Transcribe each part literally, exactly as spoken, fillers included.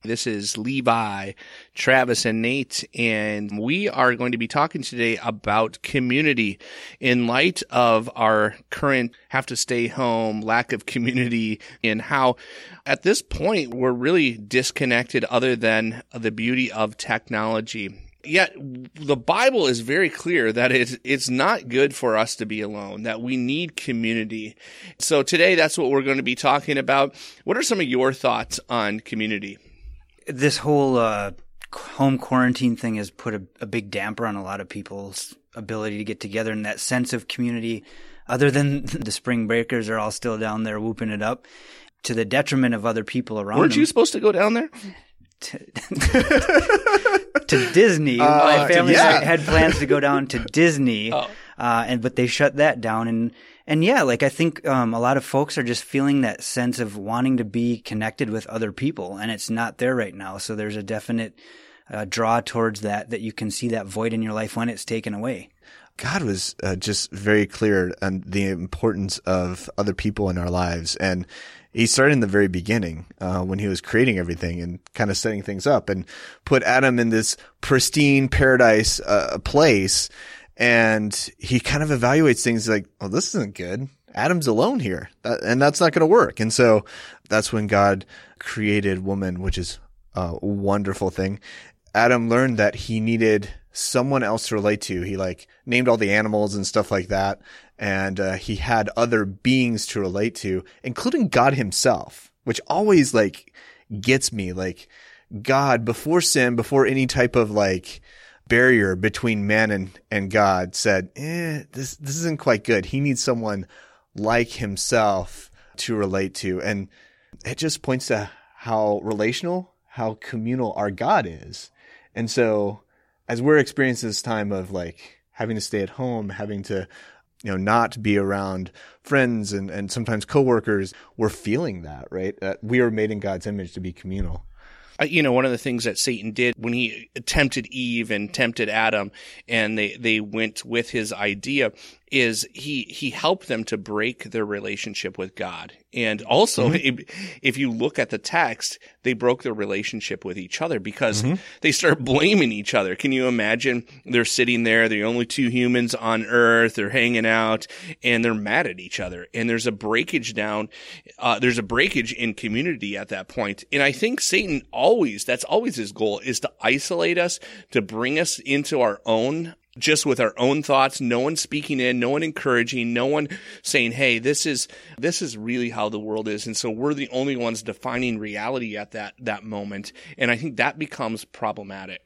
This is Levi, Travis, and Nate, and we are going to be talking today about community in light of our current have to stay home, lack of community, and how at this point we're really disconnected other than the beauty of technology. Yet the Bible is very clear that it's, it's not good for us to be alone, that we need community. So today that's what we're going to be talking about. What are some of your thoughts on community? This whole uh, home quarantine thing has put a, a big damper on a lot of people's ability to get together and that sense of community, other than the spring breakers are all still down there whooping it up, to the detriment of other people around Weren't them. you supposed to go down there? To, to Disney. Uh, My family yeah. had plans to go down to Disney, oh. uh, and but they shut that down. And and yeah, like I think um, a lot of folks are just feeling that sense of wanting to be connected with other people, and it's not there right now. So there's a definite uh, draw towards that, that you can see that void in your life when it's taken away. God was uh, just very clear on the importance of other people in our lives. And he started in the very beginning uh, when he was creating everything and kind of setting things up and put Adam in this pristine paradise uh, place. And he kind of evaluates things like, oh, this isn't good. Adam's alone here, that, and that's not going to work. And so that's when God created woman, which is a wonderful thing. Adam learned that he needed someone else to relate to. He like named all the animals and stuff like that. And uh, he had other beings to relate to, including God himself, which always like gets me. Like God, before sin, before any type of like barrier between man and, and God, said, eh, this, this isn't quite good. He needs someone like himself to relate to. And it just points to how relational, how communal our God is. And so as we're experiencing this time of like having to stay at home, having to, you know, not be around friends and, and sometimes coworkers, we're feeling that, right? That we are made in God's image to be communal. Uh, you know, one of the things that Satan did when he tempted Eve and tempted Adam, and they, they went with his idea, is he, he helped them to break their relationship with God. And also, mm-hmm. if, if you look at the text, they broke their relationship with each other because mm-hmm. they start blaming each other. Can you imagine? They're sitting there, they're only two humans on earth, they're hanging out, and they're mad at each other. And there's a breakage down, uh, there's a breakage in community at that point. And I think Satan always, that's always his goal, is to isolate us, to bring us into our own, just with our own thoughts, no one speaking in, no one encouraging, no one saying, hey, this is this is really how the world is. And so we're the only ones defining reality at that that moment. And I think that becomes problematic.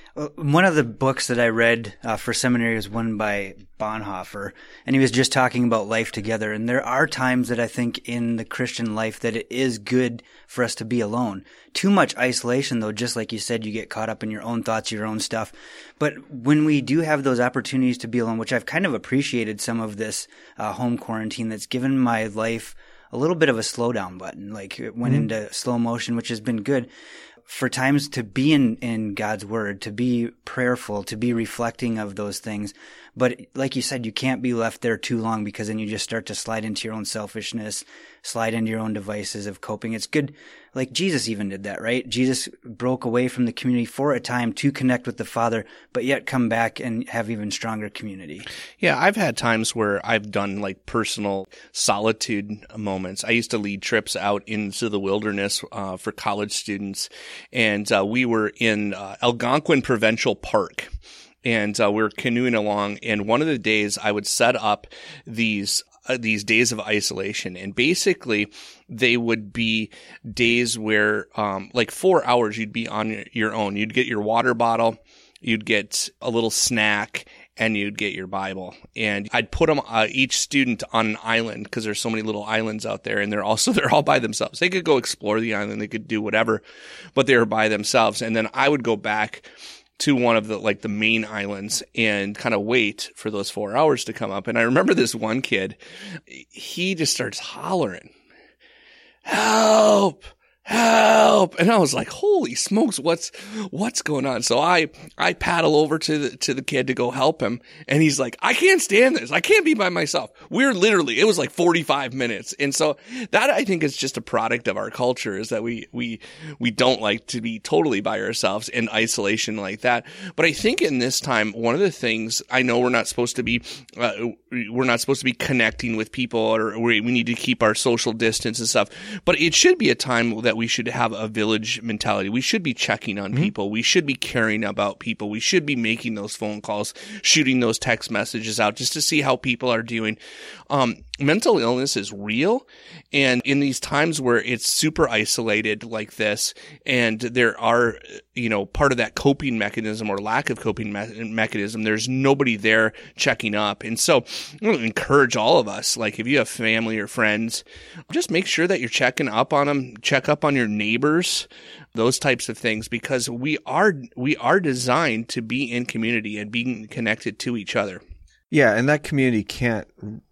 One of the books that I read uh, for seminary was one by Bonhoeffer, and he was just talking about life together. And there are times that I think in the Christian life that it is good for us to be alone. Too much isolation, though, just like you said, you get caught up in your own thoughts, your own stuff. But when we do have those opportunities to be alone, which I've kind of appreciated some of this uh, home quarantine that's given my life a little bit of a slowdown button, like it went mm-hmm. into slow motion, which has been good. For times to be in, in God's word, to be prayerful, to be reflecting of those things. But like you said, you can't be left there too long because then you just start to slide into your own selfishness, slide into your own devices of coping. It's good. Like Jesus even did that, right? Jesus broke away from the community for a time to connect with the Father, but yet come back and have even stronger community. Yeah, I've had times where I've done like personal solitude moments. I used to lead trips out into the wilderness uh, for college students, and uh, we were in uh, Algonquin Provincial Park. And uh, we were canoeing along, and one of the days I would set up these uh, these days of isolation, and basically they would be days where, um, like four hours, you'd be on your own. You'd get your water bottle, you'd get a little snack, and you'd get your Bible. And I'd put them uh, each student on an island because there's so many little islands out there, and they're also they're all by themselves. They could go explore the island, they could do whatever, but they were by themselves. And then I would go back to one of the, like the main islands and kind of wait for those four hours to come up. And I remember this one kid, he just starts hollering, help, help. And I was like, holy smokes, what's, what's going on? So I, I paddle over to the, to the kid to go help him. And he's like, I can't stand this. I can't be by myself. We're literally, it was like forty-five minutes. And so that I think is just a product of our culture, is that we, we, we don't like to be totally by ourselves in isolation like that. But I think in this time, one of the things, I know we're not supposed to be, uh, we're not supposed to be connecting with people, or we, we need to keep our social distance and stuff, but it should be a time that we should have a village mentality. We should be checking on mm-hmm. people. We should be caring about people. We should be making those phone calls, shooting those text messages out just to see how people are doing. Um, mental illness is real. And in these times where it's super isolated like this, and there are, you know, part of that coping mechanism or lack of coping me- mechanism, there's nobody there checking up. And so I'm going to encourage all of us, like if you have family or friends, just make sure that you're checking up on them, check up on your neighbors, those types of things, because we are, we are designed to be in community and being connected to each other. Yeah. And that community can't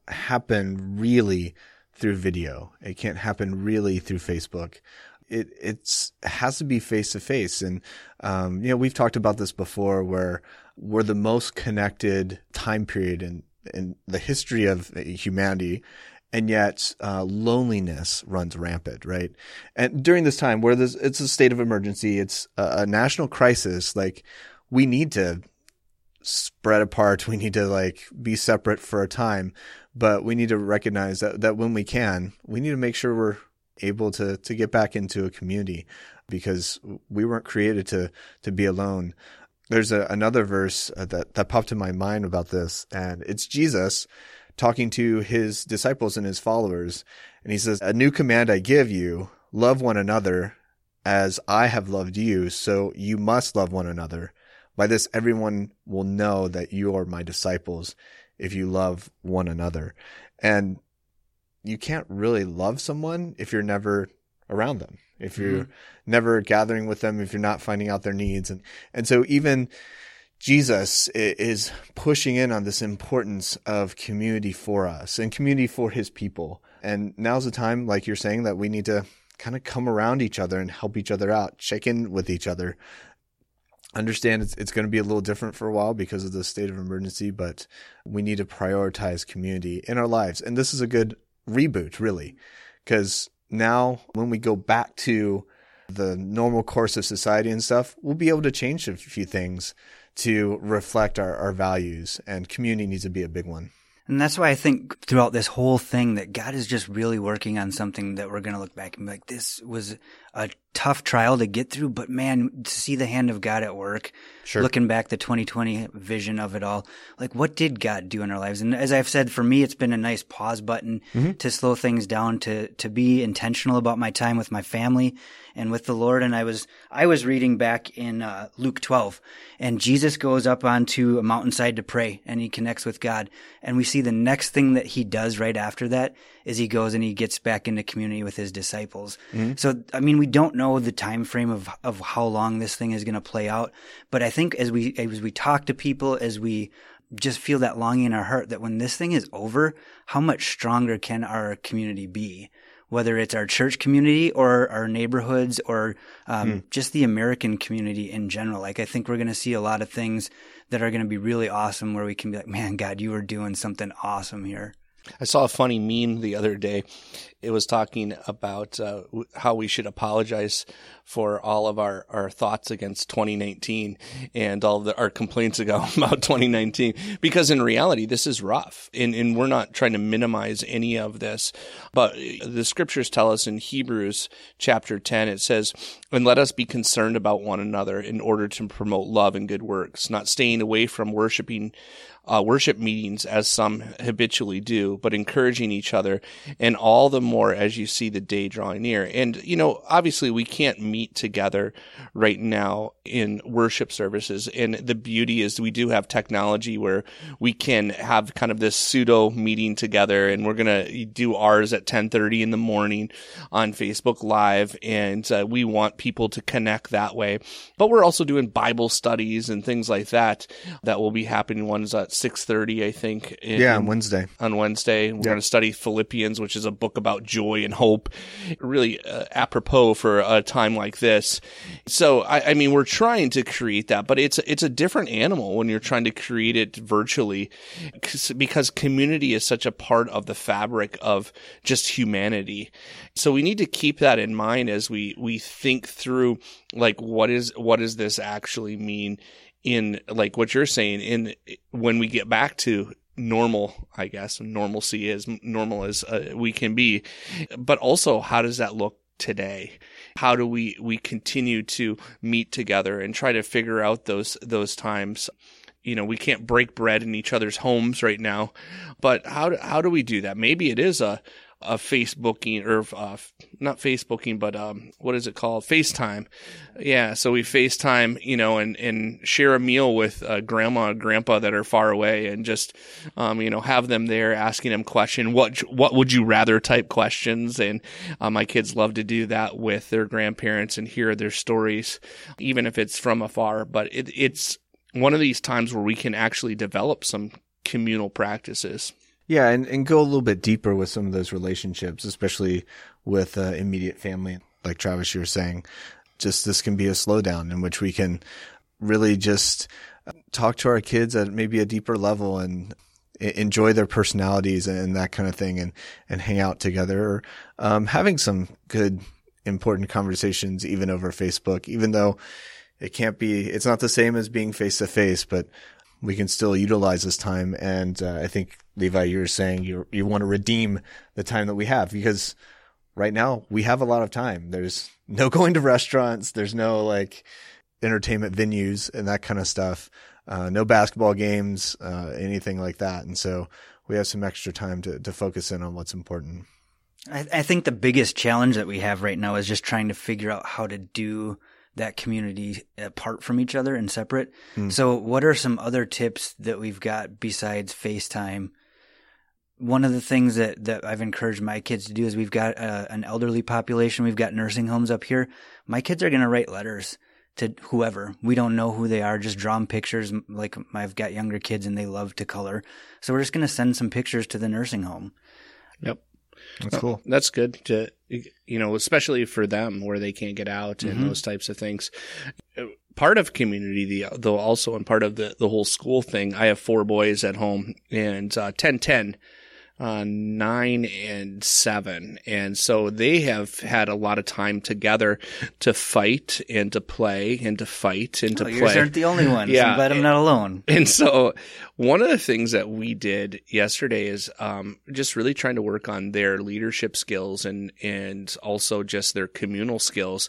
happen really through video. It can't happen really through Facebook. It it's has to be face to face. And, um, you know, we've talked about this before, where we're the most connected time period in, in the history of humanity. And yet, uh, loneliness runs rampant, right? And during this time where there's, it's a state of emergency, it's a, a national crisis, like we need to spread apart. We need to like be separate for a time, but we need to recognize that, that when we can, we need to make sure we're able to, to get back into a community, because we weren't created to, to be alone. There's a, another verse that, that popped in my mind about this, and it's Jesus talking to his disciples and his followers. And he says, "A new command I give you, love one another as I have loved you. So you must love one another. By this, everyone will know that you are my disciples if you love one another." And you can't really love someone if you're never around them, if you're mm-hmm. never gathering with them, if you're not finding out their needs. And, and so even Jesus is pushing in on this importance of community for us and community for his people. And now's the time, like you're saying, that we need to kind of come around each other and help each other out, check in with each other. Understand it's, it's going to be a little different for a while because of the state of emergency, but we need to prioritize community in our lives. And this is a good reboot, really, because now when we go back to the normal course of society and stuff, we'll be able to change a few things to reflect our, our values, and community needs to be a big one. And that's why I think throughout this whole thing that God is just really working on something that we're going to look back and be like, this was a tough trial to get through, but man, to see the hand of God at work, sure. Looking back, the twenty twenty vision of it all, like what did God do in our lives? And as I've said, for me, it's been a nice pause button mm-hmm. to slow things down, to, to be intentional about my time with my family and with the Lord. And I was, I was reading back in uh, Luke twelve, and Jesus goes up onto a mountainside to pray, and he connects with God. And we see the next thing that he does right after that is he goes and he gets back into community with his disciples. Mm-hmm. So, I mean, we don't know the time frame of, of how long this thing is going to play out. But I think as we, as we talk to people, as we just feel that longing in our heart that when this thing is over, how much stronger can our community be? Whether it's our church community or our neighborhoods or um, mm. just the American community in general. Like, I think we're going to see a lot of things that are going to be really awesome where we can be like, man, God, you are doing something awesome here. I saw a funny meme the other day. It was talking about uh, how we should apologize for all of our, our thoughts against twenty nineteen and all of the, our complaints about twenty nineteen, because in reality, this is rough, and, and we're not trying to minimize any of this. But the scriptures tell us in Hebrews chapter ten, it says, "And let us be concerned about one another in order to promote love and good works, not staying away from worshiping Uh, worship meetings as some habitually do, but encouraging each other, and all the more as you see the day drawing near." And, you know, obviously we can't meet together right now in worship services. And the beauty is we do have technology where we can have kind of this pseudo meeting together, and we're going to do ours at ten thirty in the morning on Facebook Live. And uh, we want people to connect that way. But we're also doing Bible studies and things like that that will be happening. One's at six thirty, I think. In, yeah, on Wednesday. On Wednesday. We're yeah. going to study Philippians, which is a book about about joy and hope, really uh, apropos for a time like this. So, I, I mean, we're trying to create that, but it's, it's a different animal when you're trying to create it virtually, because community is such a part of the fabric of just humanity. So we need to keep that in mind as we, we think through, like, what is, what does this actually mean in, like what you're saying, in when we get back to normal, I guess, normalcy, as normal as uh, we can be, but also how does that look today? How do we, we continue to meet together and try to figure out those, those times? You know, we can't break bread in each other's homes right now, but how do, how do we do that? Maybe it is a, a Facebooking or uh, not Facebooking, but um, what is it called? FaceTime. Yeah. So we FaceTime, you know, and, and share a meal with uh, grandma and grandpa that are far away, and just, um, you know, have them there asking them question, what, what would you rather type questions. And uh, my kids love to do that with their grandparents and hear their stories, even if it's from afar. But it, it's one of these times where we can actually develop some communal practices. Yeah, and, and go a little bit deeper with some of those relationships, especially with uh, immediate family. Like Travis, you were saying, just this can be a slowdown in which we can really just talk to our kids at maybe a deeper level and enjoy their personalities and that kind of thing, and, and hang out together, or um, having some good, important conversations even over Facebook, even though it can't be, it's not the same as being face to face, but we can still utilize this time. And uh, I think, Levi, you're saying you you want to redeem the time that we have, because right now we have a lot of time. There's no going to restaurants. There's no like entertainment venues and that kind of stuff. Uh, no basketball games, uh, anything like that. And so we have some extra time to, to focus in on what's important. I, I think the biggest challenge that we have right now is just trying to figure out how to do that community apart from each other and separate. Mm. So what are some other tips that we've got besides FaceTime? One of the things that, that I've encouraged my kids to do is we've got uh, an elderly population. We've got nursing homes up here. My kids are going to write letters to whoever. We don't know who they are. Just draw them pictures. Like, I've got younger kids and they love to color. So we're just going to send some pictures to the nursing home. Yep. That's cool. That's good to, you know, especially for them where they can't get out and mm-hmm. those types of things. Part of community, though, also, and part of the, the whole school thing, I have four boys at home, and uh, ten, ten, uh, nine, and seven. And so they have had a lot of time together to fight and to play and to fight and to oh, play. Yours aren't the only ones. Yeah. I'm glad I'm not alone. And so one of the things that we did yesterday is um, just really trying to work on their leadership skills and, and also just their communal skills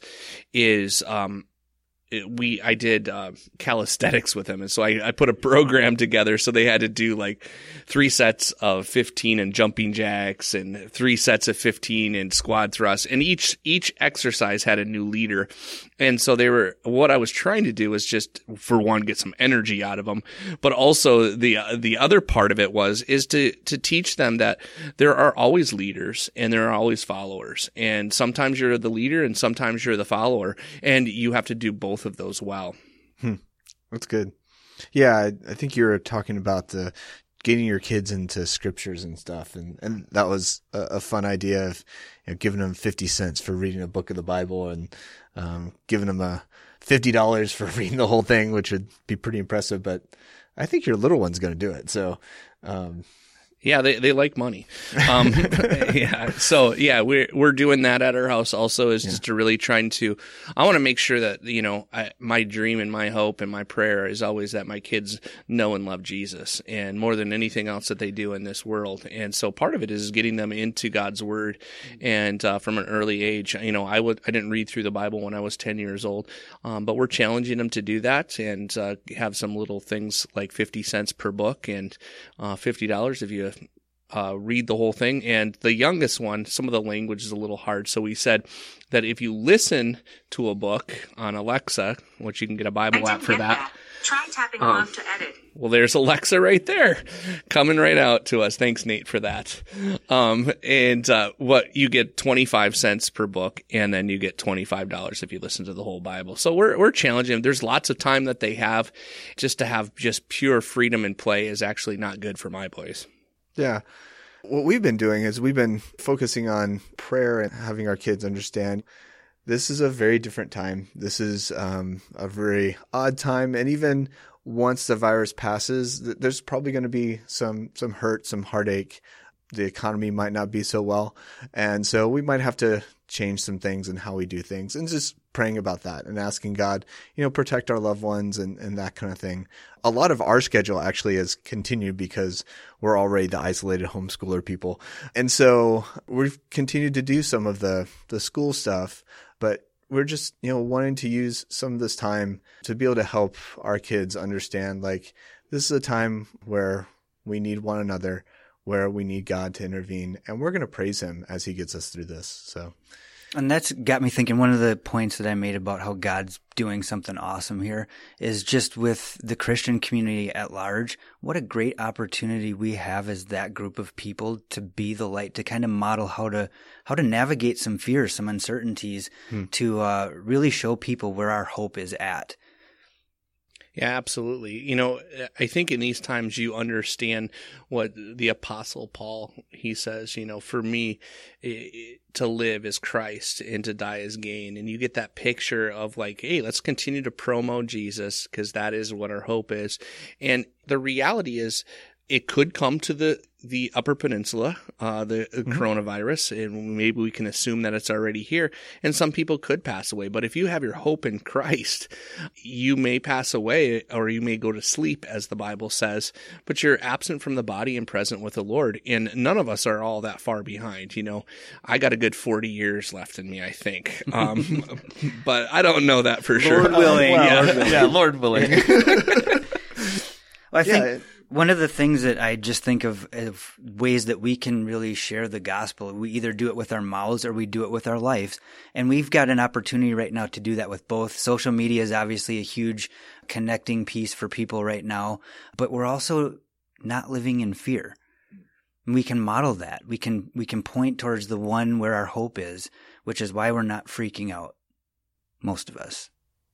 is um, – we I did uh, calisthenics with them, and so I, I put a program together. So they had to do like three sets of fifteen and jumping jacks, and three sets of fifteen and squat thrusts, and each each exercise had a new leader. And so they were. What I was trying to do was just, for one, get some energy out of them, but also the uh, the other part of it was is to to teach them that there are always leaders and there are always followers, and sometimes you're the leader and sometimes you're the follower, and you have to do both of those well. Hmm. That's good. Yeah, I, I think you were talking about the getting your kids into scriptures and stuff, and, and that was a, a fun idea of, you know, giving them fifty cents for reading a book of the Bible, and um, giving them a fifty dollars for reading the whole thing, which would be pretty impressive. But I think your little one's going to do it. So, um, yeah, they, they like money. Um, yeah. So yeah, we're, we're doing that at our house also, is yeah. just to really trying to, I want to make sure that, you know, I, my dream and my hope and my prayer is always that my kids know and love Jesus, and more than anything else that they do in this world. And so part of it is getting them into God's word. And, uh, from an early age, you know, I would, I didn't read through the Bible when I was ten years old. Um, but we're challenging them to do that, and, uh, have some little things like fifty cents per book, and, uh, fifty dollars if you Uh, read the whole thing. And the youngest one, some of the language is a little hard. So we said that if you listen to a book on Alexa, which you can get a Bible app for that. that. Try tapping um, off to edit. Well, there's Alexa right there coming right out to us. Thanks, Nate, for that. Um, and, uh, what you get twenty-five cents per book, and then you get twenty-five dollars if you listen to the whole Bible. So we're, we're challenging them. There's lots of time that they have. Just to have just pure freedom and play is actually not good for my boys. Yeah. What we've been doing is we've been focusing on prayer and having our kids understand this is a very different time. This is um, a very odd time. And even once the virus passes, there's probably going to be some some hurt, some heartache. The economy might not be so well. And so we might have to change some things in how we do things, and just praying about that and asking God, you know, protect our loved ones and, and that kind of thing. A lot of our schedule actually has continued because we're already the isolated homeschooler people. And so we've continued to do some of the, the school stuff, but we're just, you know, wanting to use some of this time to be able to help our kids understand, like, this is a time where we need one another, where we need God to intervene, and we're going to praise him as he gets us through this. So, and that's got me thinking, one of the points that I made about how God's doing something awesome here is just with the Christian community at large. What a great opportunity we have as that group of people to be the light, to kind of model how to how to navigate some fears, some uncertainties, hmm. to uh, really show people where our hope is at. Yeah, absolutely. You know, I think in these times you understand what the Apostle Paul, he says, you know, for me, it, to live is Christ and to die is gain. And you get that picture of like, hey, let's continue to promote Jesus because that is what our hope is. And the reality is, it could come to the, the Upper Peninsula, uh, the mm-hmm. coronavirus, and maybe we can assume that it's already here. And some people could pass away. But if you have your hope in Christ, you may pass away or you may go to sleep, as the Bible says, but you're absent from the body and present with the Lord. And none of us are all that far behind. You know, I got a good forty years left in me, I think. Um, but I don't know that for sure. Lord willing. Well, yeah. yeah, Lord willing. Well, I think yeah. one of the things that I just think of, of ways that we can really share the gospel, we either do it with our mouths or we do it with our lives. And we've got an opportunity right now to do that with both. Social media is obviously a huge connecting piece for people right now, but we're also not living in fear. We can model that. We can, we can point towards the one where our hope is, which is why we're not freaking out, most of us.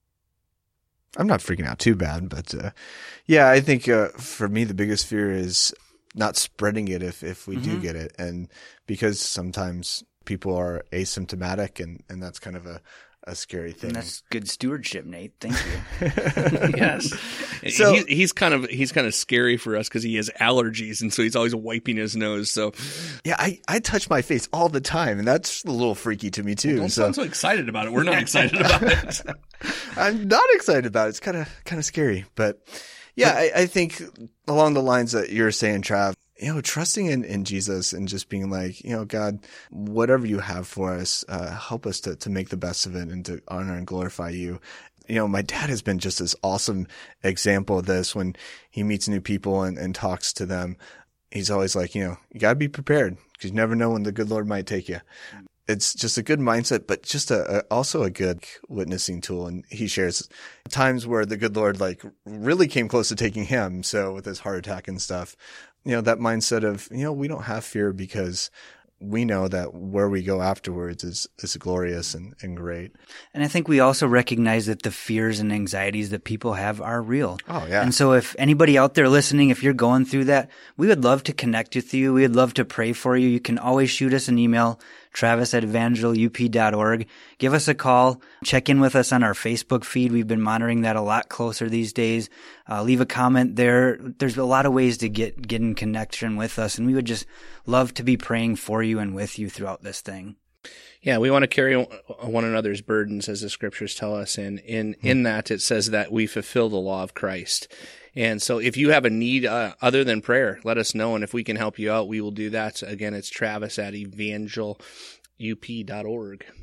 I'm not freaking out too bad, but uh, yeah, I think uh, for me the biggest fear is not spreading it if, if we mm-hmm. do get it. And because sometimes people are asymptomatic, and, and that's kind of a, a scary thing. And that's good stewardship, Nate. Thank you. Yes. So he, he's kind of he's kind of scary for us because he has allergies, and so he's always wiping his nose. So yeah, I, I touch my face all the time, and that's a little freaky to me too. Don't so. sound so excited about it. We're not excited about it. I'm not excited about it. It's kind of kind of scary, but yeah, I, I think along the lines that you're saying, Trav, you know, trusting in, in Jesus and just being like, you know, God, whatever you have for us, uh, help us to, to make the best of it and to honor and glorify you. You know, my dad has been just this awesome example of this. When he meets new people and, and talks to them, he's always like, you know, you got to be prepared because you never know when the good Lord might take you. It's just a good mindset, but just a, a also a good witnessing tool. And he shares times where the good Lord like really came close to taking him. So with his heart attack and stuff, you know, that mindset of, you know, we don't have fear because we know that where we go afterwards is, is glorious and, and great. And I think we also recognize that the fears and anxieties that people have are real. Oh, yeah. And so if anybody out there listening, if you're going through that, we would love to connect with you. We would love to pray for you. You can always shoot us an email, Travis at evangel u p dot org. Give us a call. Check in with us on our Facebook feed. We've been monitoring that a lot closer these days. Uh, leave a comment there. There's a lot of ways to get, get in connection with us, and we would just love to be praying for you and with you throughout this thing. Yeah, we want to carry one another's burdens, as the scriptures tell us. And in, mm-hmm. in that, it says that we fulfill the law of Christ. And so if you have a need uh, other than prayer, let us know. And if we can help you out, we will do that. Again, it's Travis at evangel u p dot org.